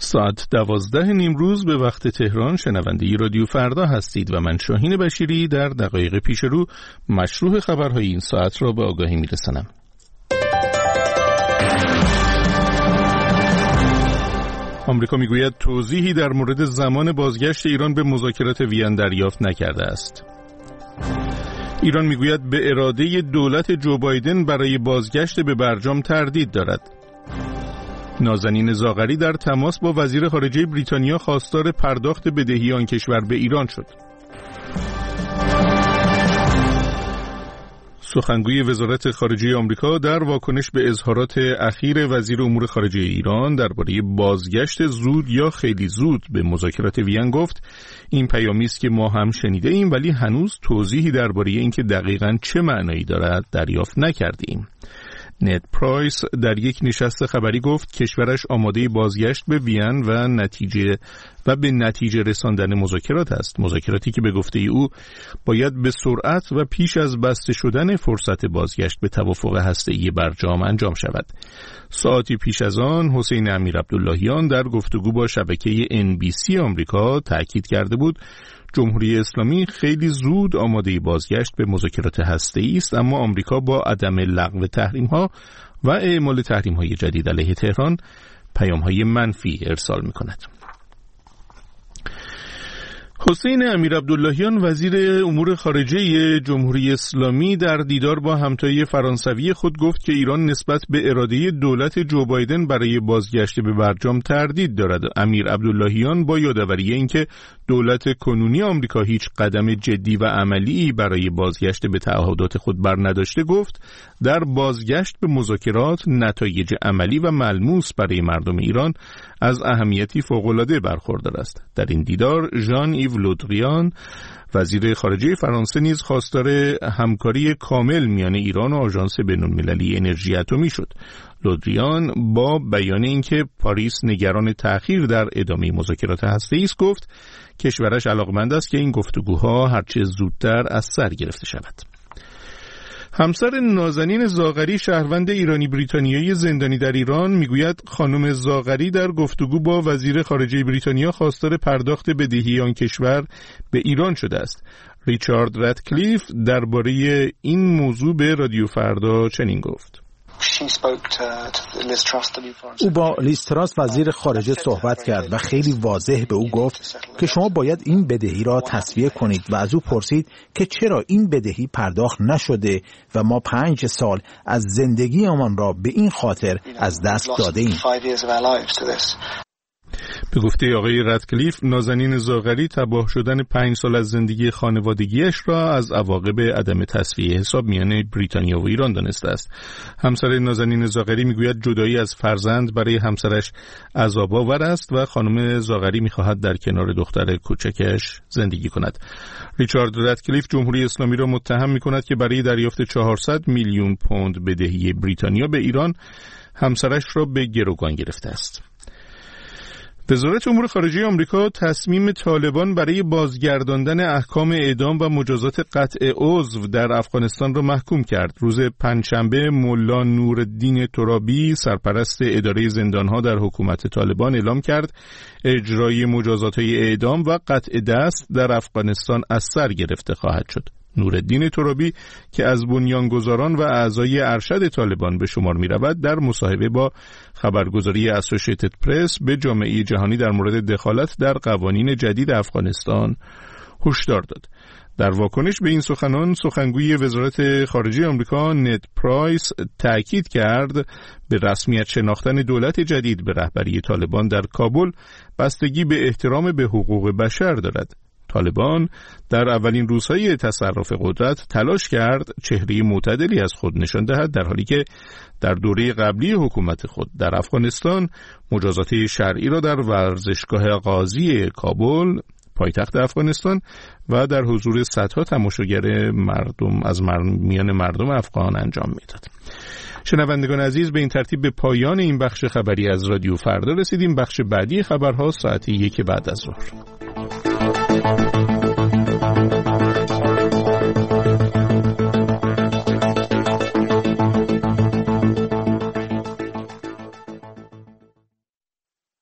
ساعت 12 نیمروز به وقت تهران شنونده رادیو فردا هستید و من شاهین بشیری در دقایق پیش رو مشروع خبرهای این ساعت را به آگاهی میرسانم. آمریکا میگوید توضیحی در مورد زمان بازگشت ایران به مذاکرات وین دریافت نکرده است. ایران میگوید به اراده دولت جو بایدن برای بازگشت به برجام تردید دارد. نازنین زاغری در تماس با وزیر خارجه بریتانیا خواستار پرداخت بدهی آن کشور به ایران شد. سخنگوی وزارت خارجه آمریکا در واکنش به اظهارات اخیر وزیر امور خارجه ایران درباره بازگشت زود یا خیلی زود به مذاکرات وین گفت این پیامی است که ما هم شنیده ایم ولی هنوز توضیحی درباره اینکه دقیقاً چه معنایی دارد دریافت نکردیم. نت پرایس در یک نشست خبری گفت کشورش آماده بازگشت به وین و به نتیجه رساندن مذاکرات است. مذاکراتی که به گفته او باید به سرعت و پیش از بسته شدن فرصت بازگشت به توافق هسته‌ای برجام انجام شود. ساعتی پیش از آن حسین امیرعبداللهیان در گفتگو با شبکه NBC آمریکا تأکید کرده بود جمهوری اسلامی خیلی زود آماده بازگشت به مذاکرات هسته‌ای است، اما آمریکا با عدم لغو تحریم‌ها و اعمال تحریم‌های جدید علیه تهران پیام‌های منفی ارسال می‌کند. حسین امیرعبداللهیان وزیر امور خارجه جمهوری اسلامی در دیدار با همتای فرانسوی خود گفت که ایران نسبت به اراده دولت جو بایدن برای بازگشت به برجام تردید دارد. امیرعبداللهیان با یادآوری اینکه دولت کنونی آمریکا هیچ قدم جدی و عملی برای بازگشت به تعهدات خود برنداشته گفت در بازگشت به مذاکرات نتایج عملی و ملموس برای مردم ایران از اهمیتی فوق‌العاده برخوردار است. در این دیدار ژان ایو لودریان وزیر خارجه فرانسه نیز خواستار همکاری کامل میان ایران و آژانس بین‌المللی انرژی اتمی شد. لودریان با بیان اینکه پاریس نگران تأخیر در ادامه مذاکرات هسته‌ای است گفت کشورش علاقمند است که این گفتگوها هرچه زودتر از سر گرفته شود. همسر نازنین زاغری شهروند ایرانی بریتانیایی زندانی در ایران میگوید خانم زاغری در گفتگو با وزیر خارجه بریتانیا خواستار پرداخت بدهی آن کشور به ایران شده است. ریچارد راتکلیف درباره این موضوع به رادیو فردا چنین گفت: او با لیز تراس وزیر خارجه صحبت کرد و خیلی واضح به او گفت که شما باید این بدهی را تسویه کنید و از او پرسید که چرا این بدهی پرداخت نشده و ما 5 سال از زندگیمان را به این خاطر از دست داده ایم. به گفته آقای راتکلیف نازنین زاغری تباه شدن 5 سال از زندگی خانوادگیش را از عواقب عدم تسویه حساب میان بریتانیا و ایران دانسته است. همسر نازنین زاغری میگوید جدایی از فرزند برای همسرش عذاب‌آور است و خانم زاغری میخواهد در کنار دختر کوچکش زندگی کند. ریچارد راتکلیف جمهوری اسلامی را متهم میکند که برای دریافت 400 میلیون پوند بدهی بریتانیا به ایران همسرش را به گروگان گرفته است. وزارت امور خارجه آمریکا تصمیم طالبان برای بازگرداندن احکام اعدام و مجازات قطع عضو در افغانستان را محکوم کرد. روز پنجشنبه ملا نورالدین ترابی سرپرست اداره زندانها در حکومت طالبان اعلام کرد اجرای مجازات‌های اعدام و قطع دست در افغانستان از سر گرفته خواهد شد. نورالدین ترابی که از بنیانگذاران و اعضای ارشد طالبان به شمار می رود در مصاحبه با خبرگزاری اسوسییتد پرس به جامعه جهانی در مورد دخالت در قوانین جدید افغانستان هشدار داد. در واکنش به این سخنان سخنگوی وزارت خارجه آمریکا نت پرایس تأکید کرد به رسمیت شناختن دولت جدید به رهبری طالبان در کابل بستگی به احترام به حقوق بشر دارد. طالبان در اولین روزهای تصرف قدرت تلاش کرد چهره معتدلی از خود نشان دهد در حالی که در دوره قبلی حکومت خود در افغانستان مجازات شرعی را در ورزشگاه قاضی کابل پایتخت افغانستان و در حضور صدها تماشاگر میان مردم افغان انجام میداد. شنوندگان عزیز، به این ترتیب به پایان این بخش خبری از رادیو فردا رسیدیم. بخش بعدی خبرها ساعت 1 بعد از ظهر.